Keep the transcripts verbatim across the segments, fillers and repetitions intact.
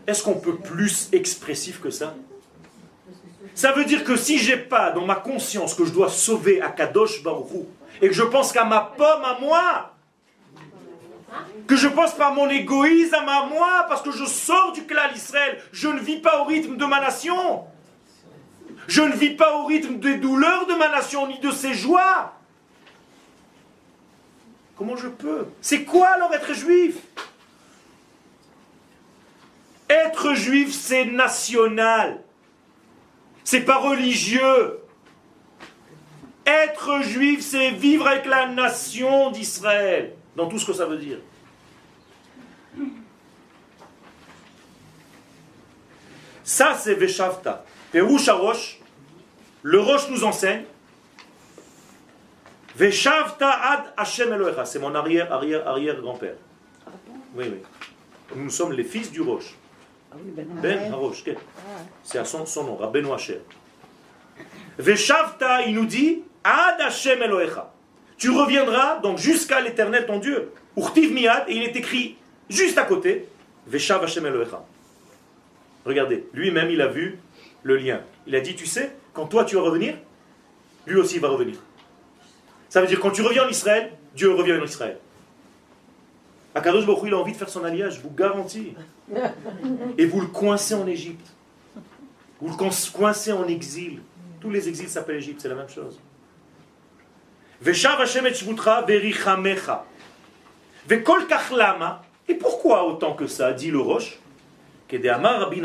Est-ce qu'on peut plus expressif que ça? Ça veut dire que si j'ai pas dans ma conscience que je dois sauver Akadosh Baruch Hu, et que je pense qu'à ma pomme à moi, que je pense pas à mon égoïsme à moi, parce que je sors du clan Israël, je ne vis pas au rythme de ma nation. Je ne vis pas au rythme des douleurs de ma nation, ni de ses joies. Comment je peux? C'est quoi alors être juif? Être juif, c'est national. C'est pas religieux. Être juif, c'est vivre avec la nation d'Israël, dans tout ce que ça veut dire. Ça, c'est Veshavta. Perouche à Roche, le Roche nous enseigne. Veshavta ad Hashem Elohecha. C'est mon arrière, arrière, arrière grand-père. Oui, oui. Nous sommes les fils du Roche. Ben Harosh, c'est à son, son nom, Rabbeinu Asher. Veshavta, il nous dit, ad Hashem Elohecha. Tu reviendras donc jusqu'à l'Éternel ton Dieu. Urtiv miad, et il est écrit juste à côté, Veshav Hashem Elohecha. Regardez, lui-même il a vu le lien. Il a dit, tu sais, quand toi tu vas revenir, lui aussi va revenir. Ça veut dire quand tu reviens en Israël, Dieu revient en Israël. Akadosh Baruch Hu, il a envie de faire son alliage, je vous garantis. Et vous le coincez en Égypte. Vous le coincez en exil. Tous les exils s'appellent Égypte, c'est la même chose. Veshav Hashem et shvutra verichamecha. Vekol kach lama. Et pourquoi autant que ça, dit le Roche? Il dit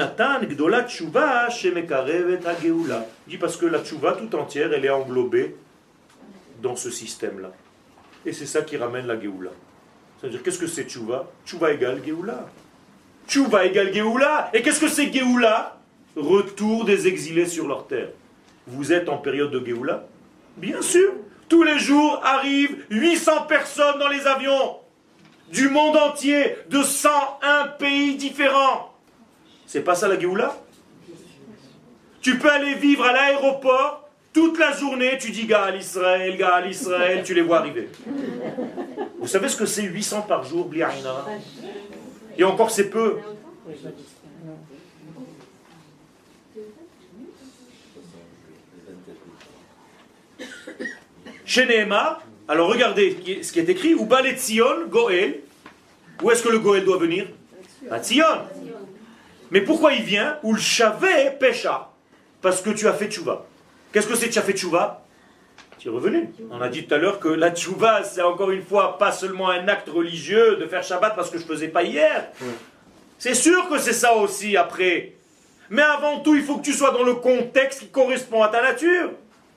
parce que la tchouva tout entière, elle est englobée dans ce système-là. Et c'est ça qui ramène la Géoula. C'est-à-dire, qu'est-ce que c'est tchouva? Tchouva égale Géoula. Tchouva égale Géoula. Et qu'est-ce que c'est Géoula? Retour des exilés sur leur terre. Vous êtes en période de Géoula? Bien sûr. Tous les jours arrivent huit cents personnes dans les avions du monde entier, de cent un pays différents. C'est pas ça la Géoula? Tu peux aller vivre à l'aéroport toute la journée, tu dis Gaal Israël, Gaal Israël, tu les vois arriver. Vous savez ce que c'est huit cents par jour, Bliaïna? Et encore c'est peu. Chez Nehemar, alors regardez ce qui est écrit, Uba le Tzion, Goël. Où est-ce que le Goël doit venir? À Tzion. Mais pourquoi il vient? Ou le chavé pécha? Parce que tu as fait tchouva. Qu'est-ce que c'est tu as fait tchouva? Tu es revenu. On a dit tout à l'heure que la tchouva, c'est encore une fois pas seulement un acte religieux de faire Shabbat parce que je ne faisais pas hier. Ouais. C'est sûr que c'est ça aussi après. Mais avant tout, il faut que tu sois dans le contexte qui correspond à ta nature.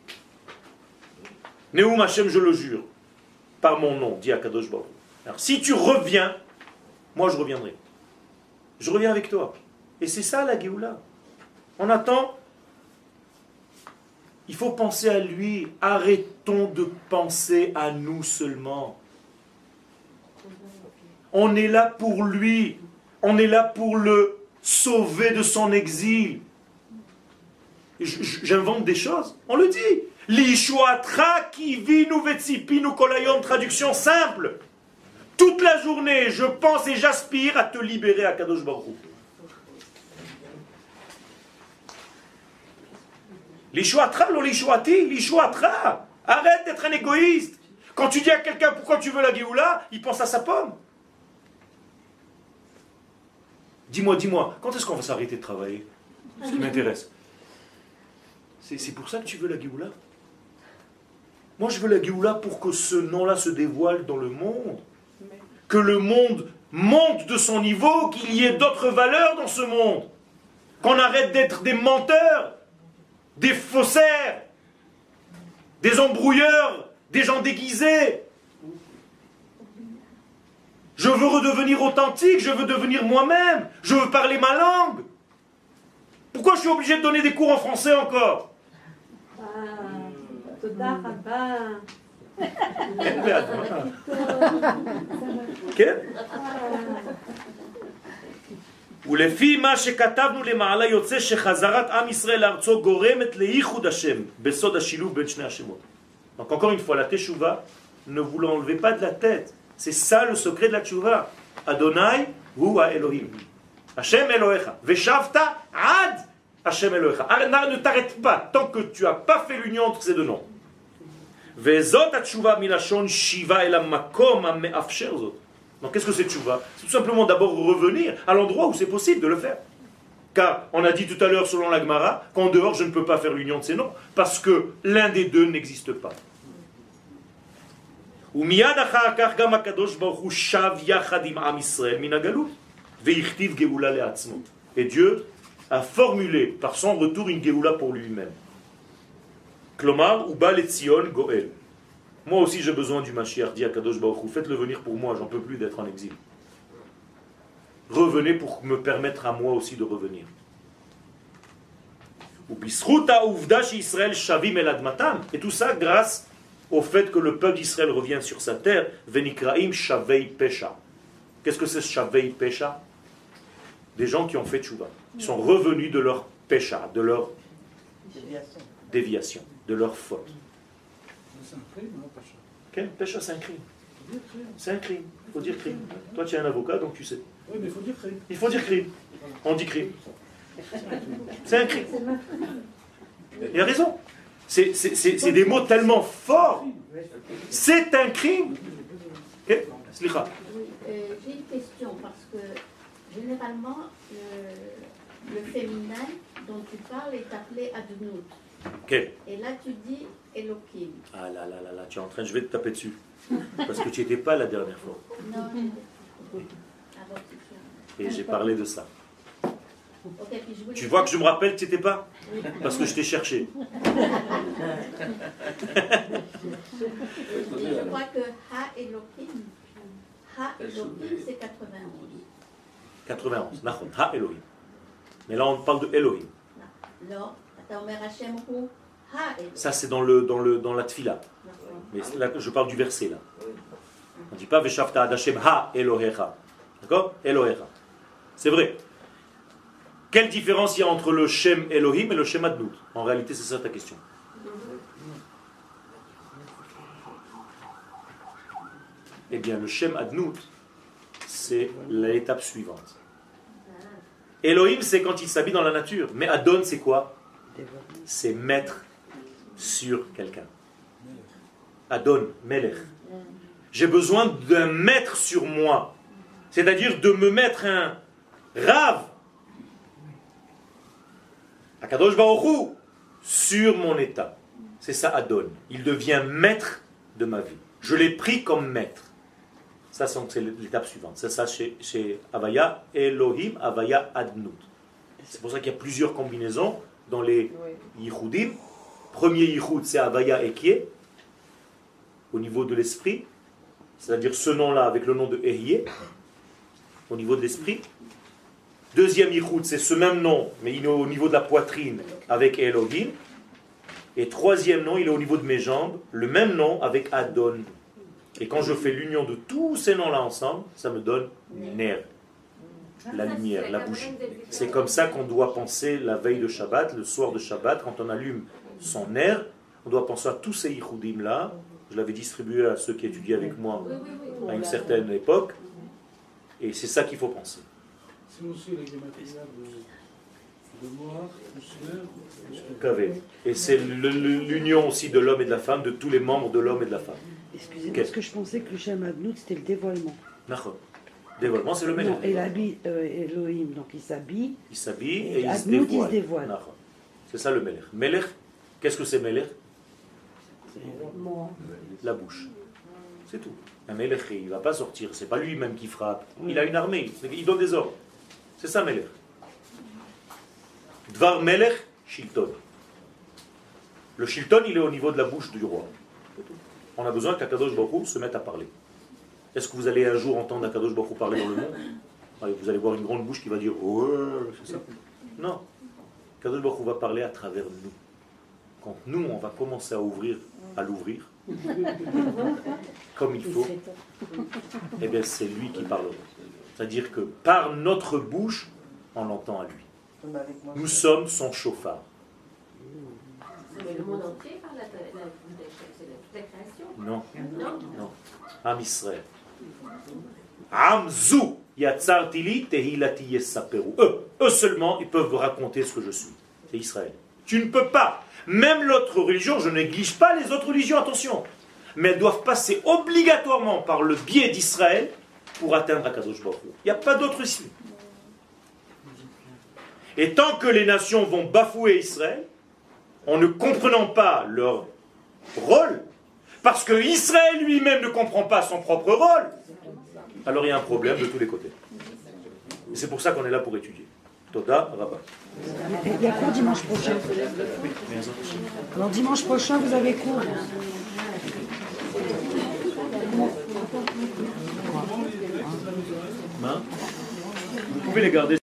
Neum Hashem, je le jure, par mon nom, dit Akadosh Baruch Hu. Alors si tu reviens, moi je reviendrai. Je reviens avec toi. Et c'est ça la Géoula. On attend. Il faut penser à lui. Arrêtons de penser à nous seulement. On est là pour lui. On est là pour le sauver de son exil. J'invente des choses. On le dit. L'ishuatra kivinu vetsipinu kolayom. Traduction simple. Toute la journée, je pense et j'aspire à te libérer à Kadosh Baruch Hu. L'ishuatra, non l'ishuati, l'ishuatra. Arrête d'être un égoïste. Quand tu dis à quelqu'un pourquoi tu veux la Géoula, il pense à sa pomme. Dis-moi, dis-moi, quand est-ce qu'on va s'arrêter de travailler? Ce qui m'intéresse. C'est, c'est pour ça que tu veux la Géoula? Moi, je veux la Géoula pour que ce nom-là se dévoile dans le monde. Que le monde monte de son niveau, qu'il y ait d'autres valeurs dans ce monde. Qu'on arrête d'être des menteurs, des faussaires, des embrouilleurs, des gens déguisés. Je veux redevenir authentique, je veux devenir moi-même, je veux parler ma langue. Pourquoi je suis obligé de donner des cours en français encore? ולפי מה שכתבנו למעלה יוצא שחזרת עם ישראל לארצו גורמת לייחוד השם בסוד השילוב בין שני השמות. Donc encore une fois, la teshuva, ne vous l'enlevez pas de la tête. C'est ça le secret de la teshuva. Adonai hu Elohim. Hashem Elohecha. Veshavta ad Hashem Elohecha. Ne t'arrête pas tant que tu n'as pas fait l'union entre ces deux noms. Vezot atshuva milashon shiva el makom ameafsher zot. Donc qu'est-ce que c'est tchouva? C'est tout simplement d'abord revenir à l'endroit où c'est possible de le faire. Car on a dit tout à l'heure selon la Gemara qu'en dehors je ne peux pas faire l'union de ces noms parce que l'un des deux n'existe pas. ומייד אחר כך גם הקדוש ברוך הוא שב יחד עם עם ישראל מן הגלות והכתיב גאולה לעצמו. Et Dieu a formulé par son retour une גאולה pour lui-même. כלומר, הוא בא לציון גואל. Moi aussi j'ai besoin du Mashiach, dit Akadosh Baruch Hu, faites-le venir pour moi, j'en peux plus d'être en exil. Revenez pour me permettre à moi aussi de revenir. ובזכות העובדה שישראל שבים אל אדמתם, et tout ça grâce au fait que le peuple d'Israël revient sur sa terre, Venikraim Shavei Pesha. Qu'est-ce que c'est Shavei Pesha? Des gens qui ont fait tchouva. Ils sont revenus de leur Pesha, de leur déviation, de leur faute. C'est un crime, non, Pesha? Quel Pesha, c'est un crime. C'est un crime. Il faut dire crime. Toi, tu es un avocat, donc tu sais. Oui, mais il faut dire crime. Il faut dire crime. On dit crime. C'est un crime. Il a raison. C'est, c'est, c'est, c'est des mots tellement forts. C'est un crime. Okay? Slicha. Oui, euh, j'ai une question parce que généralement le, le féminin dont tu parles est appelé Adnout. Okay. Et là tu dis Elohim. Ah là là là là, tu es en train, je vais te taper dessus. Parce que tu n'étais pas la dernière fois. Non. Alors, tu Et j'ai parlé de ça. Okay, puis je voulais... Tu vois que je me rappelle que tu n'étais pas? Oui. Parce que je t'ai cherché. Et je crois que Ha Elohim, Ha Elohim c'est quatre-vingt-onze. quatre-vingt-onze, Nachon, Ha Elohim. Mais là on parle de Elohim. Non, אתה אומר השם הוא האלוהים. Ça c'est dans, le, dans, le, dans la tfila. Mais là je parle du verset là. On ne dit pas Veshavta ad Hashem Ha Elohecha. D'accord? Elohecha. C'est vrai. Quelle différence il y a entre le Shem Elohim et le Shem Adnout? En réalité, c'est ça ta question. Eh bien, le Shem Adnout, c'est l'étape suivante. Elohim, c'est quand il s'habille dans la nature. Mais Adon, c'est quoi? C'est mettre sur quelqu'un. Adon, Melech. J'ai besoin d'un maître sur moi. C'est-à-dire de me mettre un Rav, Akadosh Baruch Hu, sur mon état. C'est ça Adon. Il devient maître de ma vie. Je l'ai pris comme maître. Ça, c'est l'étape suivante. C'est ça chez, chez Havaya, Elohim, Havaya, Adnout. C'est pour ça qu'il y a plusieurs combinaisons dans les Yichudim. Premier Yichud, c'est Havaya Ekie, au niveau de l'esprit. C'est-à-dire ce nom-là avec le nom de Ehyeh, au niveau de l'esprit. Deuxième Yichud, c'est ce même nom, mais il est au niveau de la poitrine avec Elohim. Et troisième nom, il est au niveau de mes jambes, le même nom avec Adon. Et quand je fais l'union de tous ces noms-là ensemble, ça me donne Ner, la lumière, la bougie. C'est comme ça qu'on doit penser la veille de Shabbat, le soir de Shabbat, quand on allume son Ner, on doit penser à tous ces Yichudim-là. Je l'avais distribué à ceux qui étudiaient avec moi à une certaine époque. Et c'est ça qu'il faut penser. C'est aussi les matériels de, de Moab, Kavé. Et c'est le- le- l'union aussi de l'homme et de la femme, de tous les membres de l'homme et de la femme. Excusez-moi, Ok. parce que je pensais que le Shem Adnout c'était le dévoilement. D'accord. Dévoilement, c'est le même. Non, et l'habit euh, Elohim, donc il s'habille. Il s'habille Et et il se Adnout, il se dévoile. dévoile. D'accord. C'est ça le Melech. Melech, qu'est-ce que c'est Melech? La bouche. C'est tout. Un Melech, il ne va pas sortir. C'est pas lui-même qui frappe. Il a une armée. Il donne des ordres. C'est ça Melech. Dvar Melech, Shilton. Le Shilton, il est au niveau de la bouche du roi. C'est tout. On a besoin qu'Akadosh Baruch Hu se mette à parler. Est-ce que vous allez un jour entendre Akadosh Baruch Hu parler dans le monde? Allez, vous allez voir une grande bouche qui va dire ouais, c'est ça. Non. Akadosh Baruch Hu va parler à travers nous. Quand nous, on va commencer à ouvrir, à l'ouvrir, comme il faut, eh bien c'est lui qui parlera. C'est-à-dire que par notre bouche, on l'entend à lui. Nous sommes son chauffard. Mais le monde entier parle la, la, la, c'est la, toute la création. Non, Non. non. Am Israël. Am Zou. Yatzartili tehilati yesaperu. Eux, eux seulement, ils peuvent raconter ce que je suis. C'est Israël. Tu ne peux pas. Même l'autre religion, je ne néglige pas les autres religions, attention. Mais elles doivent passer obligatoirement par le biais d'Israël pour atteindre Akadosh Baruch Hu. Il n'y a pas d'autre issue. Et tant que les nations vont bafouer Israël, en ne comprenant pas leur rôle, parce que Israël lui-même ne comprend pas son propre rôle, alors il y a un problème de tous les côtés. Et c'est pour ça qu'on est là pour étudier. Toda, Rabbah. Il y a cours dimanche prochain. Alors dimanche prochain, vous avez cours. Vous pouvez les garder.